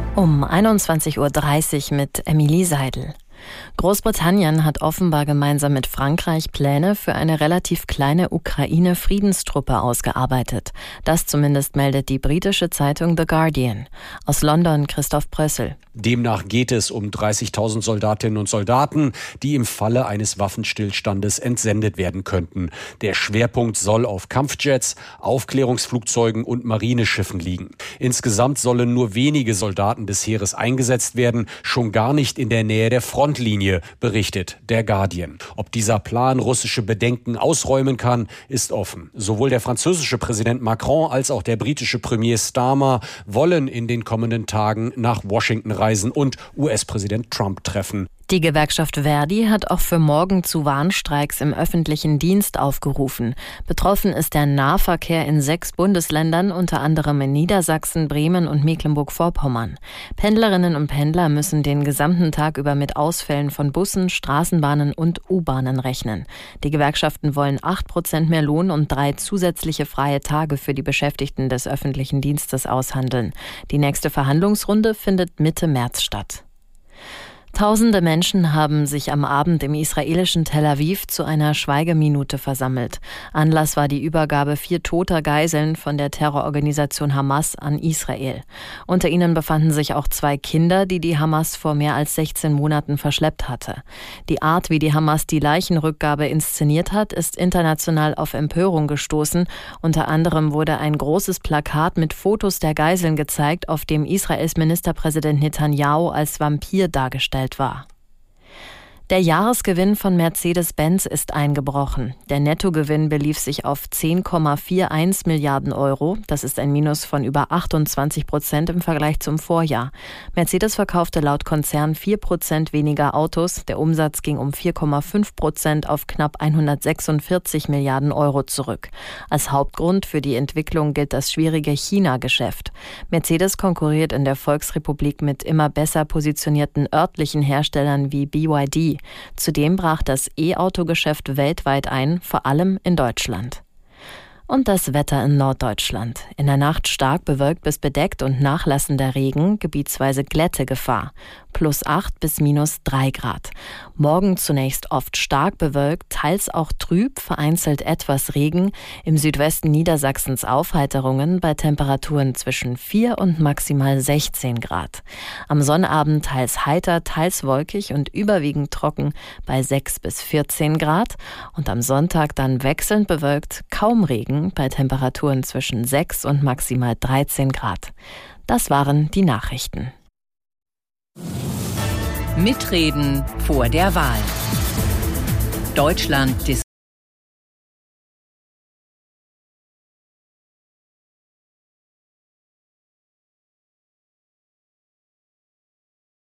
Um 21:30 Uhr mit Emilie Seidel. Großbritannien hat offenbar gemeinsam mit Frankreich Pläne für eine relativ kleine Ukraine-Friedenstruppe ausgearbeitet. Das zumindest meldet die britische Zeitung The Guardian. Aus London Christoph Brössel. Demnach geht es um 30.000 Soldatinnen und Soldaten, die im Falle eines Waffenstillstandes entsendet werden könnten. Der Schwerpunkt soll auf Kampfjets, Aufklärungsflugzeugen und Marineschiffen liegen. Insgesamt sollen nur wenige Soldaten des Heeres eingesetzt werden, schon gar nicht in der Nähe der Frontlinie, berichtet der Guardian. Ob dieser Plan russische Bedenken ausräumen kann, ist offen. Sowohl der französische Präsident Macron als auch der britische Premier Starmer wollen in den kommenden Tagen nach Washington reisen und US-Präsident Trump treffen. Die Gewerkschaft ver.di hat auch für morgen zu Warnstreiks im öffentlichen Dienst aufgerufen. Betroffen ist der Nahverkehr in 6 Bundesländern, unter anderem in Niedersachsen, Bremen und Mecklenburg-Vorpommern. Pendlerinnen und Pendler müssen den gesamten Tag über mit Ausfällen von Bussen, Straßenbahnen und U-Bahnen rechnen. Die Gewerkschaften wollen 8% mehr Lohn und 3 zusätzliche freie Tage für die Beschäftigten des öffentlichen Dienstes aushandeln. Die nächste Verhandlungsrunde findet Mitte März statt. Tausende Menschen haben sich am Abend im israelischen Tel Aviv zu einer Schweigeminute versammelt. Anlass war die Übergabe 4 toter Geiseln von der Terrororganisation Hamas an Israel. Unter ihnen befanden sich auch 2 Kinder, die Hamas vor mehr als 16 Monaten verschleppt hatte. Die Art, wie die Hamas die Leichenrückgabe inszeniert hat, ist international auf Empörung gestoßen. Unter anderem wurde ein großes Plakat mit Fotos der Geiseln gezeigt, auf dem Israels Ministerpräsident Netanyahu als Vampir dargestellt war. Der Jahresgewinn von Mercedes-Benz ist eingebrochen. Der Nettogewinn belief sich auf 10,41 Milliarden Euro. Das ist ein Minus von über 28% im Vergleich zum Vorjahr. Mercedes verkaufte laut Konzern 4% weniger Autos. Der Umsatz ging um 4,5% auf knapp 146 Milliarden Euro zurück. Als Hauptgrund für die Entwicklung gilt das schwierige China-Geschäft. Mercedes konkurriert in der Volksrepublik mit immer besser positionierten örtlichen Herstellern wie BYD. Zudem brach das E-Auto-Geschäft weltweit ein, vor allem in Deutschland. Und das Wetter in Norddeutschland. In der Nacht stark bewölkt bis bedeckt und nachlassender Regen, gebietsweise Glättegefahr. +8 bis -3 Grad. Morgen zunächst oft stark bewölkt, teils auch trüb, vereinzelt etwas Regen. Im Südwesten Niedersachsens Aufheiterungen bei Temperaturen zwischen 4 und maximal 16 Grad. Am Sonnabend teils heiter, teils wolkig und überwiegend trocken bei 6 bis 14 Grad. Und am Sonntag dann wechselnd bewölkt, kaum Regen bei Temperaturen zwischen 6 und maximal 13 Grad. Das waren die Nachrichten. Mitreden vor der Wahl. Deutschland